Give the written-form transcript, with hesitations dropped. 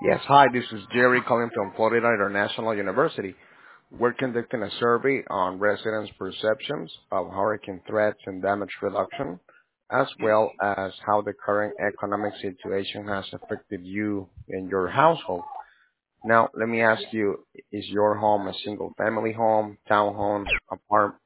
Yes, hi, this is Jerry calling from Florida International University. We're conducting a survey on residents' perceptions of hurricane threats and damage reduction, as well as how the current economic situation has affected you and your household. Now, let me ask you, is your home a single family home, townhome, apartment?